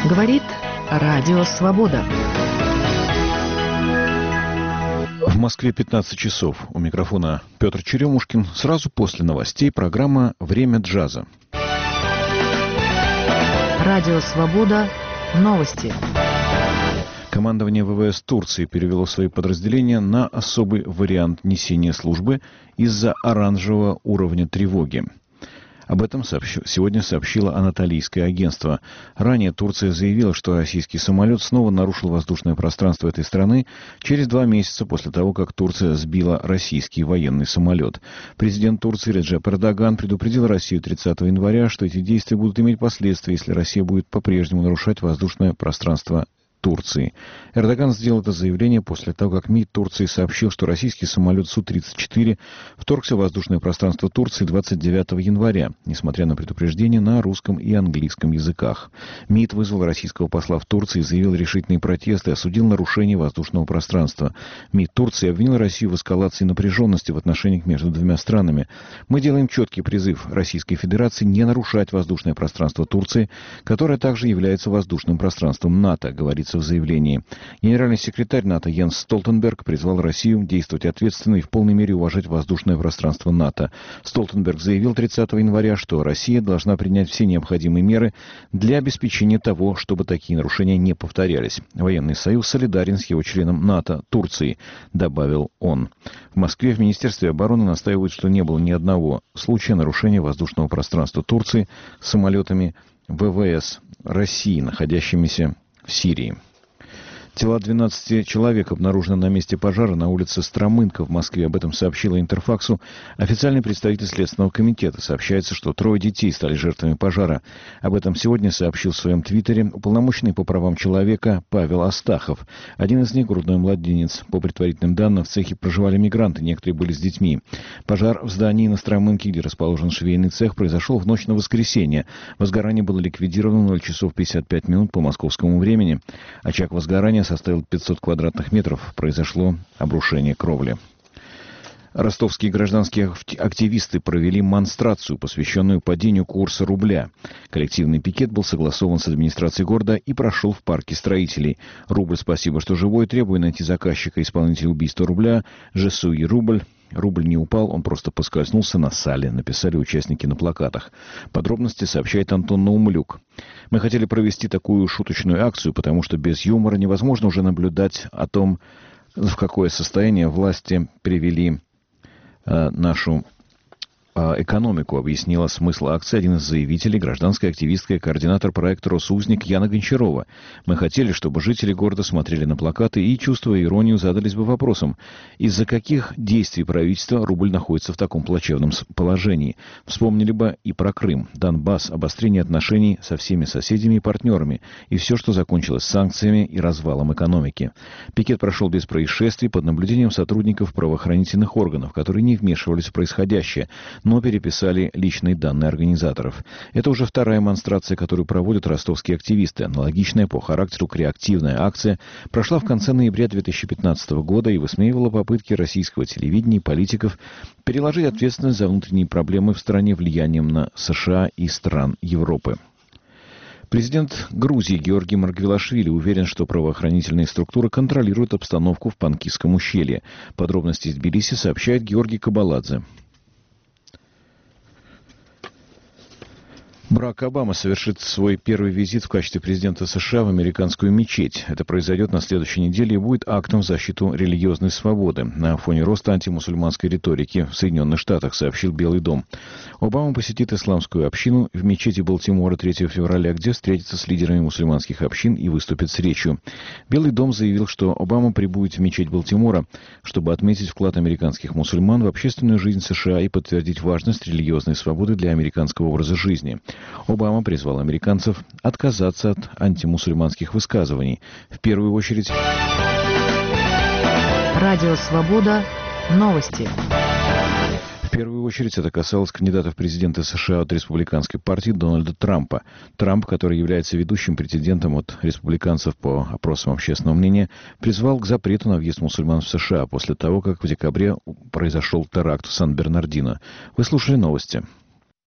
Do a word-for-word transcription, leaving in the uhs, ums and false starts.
Говорит Радио Свобода. В Москве пятнадцать часов. У микрофона Петр Черемушкин. Сразу после новостей программа «Время джаза». Радио Свобода. Новости. Командование ВВС Турции перевело свои подразделения на особый вариант несения службы из-за оранжевого уровня тревоги. Об этом сообщ... сегодня сообщило Анатолийское агентство. Ранее Турция заявила, что российский самолет снова нарушил воздушное пространство этой страны через два месяца после того, как Турция сбила российский военный самолет. Президент Турции Реджеп Эрдоган предупредил Россию тридцатого января, что эти действия будут иметь последствия, если Россия будет по-прежнему нарушать воздушное пространство Турции. Эрдоган сделал это заявление после того, как МИД Турции сообщил, что российский самолет Су тридцать четыре вторгся в воздушное пространство Турции двадцать девятого января, несмотря на предупреждение на русском и английском языках. МИД вызвал российского посла в Турции, заявил решительные протесты и осудил нарушение воздушного пространства. МИД Турции обвинил Россию в эскалации напряженности в отношениях между двумя странами. Мы делаем четкий призыв Российской Федерации не нарушать воздушное пространство Турции, которое также является воздушным пространством НАТО, говорится в заявлении. Генеральный секретарь НАТО Йенс Столтенберг призвал Россию действовать ответственно и в полной мере уважать воздушное пространство НАТО. Столтенберг заявил тридцатого января, что Россия должна принять все необходимые меры для обеспечения того, чтобы такие нарушения не повторялись. Военный союз солидарен с его членом НАТО Турцией, добавил он. В Москве в Министерстве обороны настаивают, что не было ни одного случая нарушения воздушного пространства Турции самолетами ВВС России, находящимися в Сирии. Тела двенадцати человек обнаружены на месте пожара на улице Стромынка в Москве. Об этом сообщила Интерфаксу официальный представитель Следственного комитета. Сообщается, что трое детей стали жертвами пожара. Об этом сегодня сообщил в своем твиттере уполномоченный по правам человека Павел Астахов. Один из них — грудной младенец. По предварительным данным, в цехе проживали мигранты, некоторые были с детьми. Пожар в здании на Стромынке, где расположен швейный цех, произошел в ночь на воскресенье. Возгорание было ликвидировано в ноль часов пятьдесят пять минут по московскому времени. Очаг возгорания составил пятьсот квадратных метров. Произошло обрушение кровли. Ростовские гражданские активисты провели монстрацию, посвященную падению курса рубля. Коллективный пикет был согласован с администрацией города и прошел в парке строителей. Рубль, спасибо, что живой, требуя найти заказчика, исполнителя убийства рубля. Жесуи рубль. Рубль не упал, он просто поскользнулся на сале, написали участники на плакатах. Подробности сообщает Антон Наумлюк. Мы хотели провести такую шуточную акцию, потому что без юмора невозможно уже наблюдать о том, в какое состояние власти привели э, нашу э, экономику, объяснила смысл акции один из заявителей, гражданская активистка и координатор проекта «Росузник» Яна Гончарова. Мы хотели, чтобы жители города смотрели на плакаты и, чувствуя иронию, задались бы вопросом, из-за каких действий правительства рубль находится в таком плачевном положении. Вспомнили бы и про Крым, Донбасс, обострение отношений со всеми соседями и партнерами, и все, что закончилось санкциями и развалом экономики. Пикет прошел без происшествий под наблюдением сотрудников правоохранительных органов, которые не вмешивались в происходящее, но переписали личные данные организаторов. Это уже вторая монстрация, которую проводят ростовские активисты. Аналогичная по характеру креативная акция прошла в конце ноября две тысячи пятнадцатого года и высмеивала попытки российского телевидения и политиков переложить ответственность за внутренние проблемы в стране влиянием на США и стран Европы. Президент Грузии Георгий Маргвелашвили уверен, что правоохранительные структуры контролируют обстановку в Панкисском ущелье. Подробности из Тбилиси сообщает Георгий Кабаладзе. Барак Обама совершит свой первый визит в качестве президента США в американскую мечеть. Это произойдет на следующей неделе и будет актом в защиту религиозной свободы на фоне роста антимусульманской риторики в Соединенных Штатах, сообщил Белый дом. Обама посетит исламскую общину в мечети Балтимора третьего февраля, где встретится с лидерами мусульманских общин и выступит с речью. Белый дом заявил, что Обама прибудет в мечеть Балтимора, чтобы отметить вклад американских мусульман в общественную жизнь США и подтвердить важность религиозной свободы для американского образа жизни. Обама призвал американцев отказаться от антимусульманских высказываний. В первую очередь... Радио Свобода. Новости. В первую очередь это касалось кандидата в президенты США от республиканской партии Дональда Трампа. Трамп, который является ведущим претендентом от республиканцев по опросам общественного мнения, призвал к запрету на въезд мусульман в США после того, как в декабре произошел теракт в Сан-Бернардино. Вы слушали новости.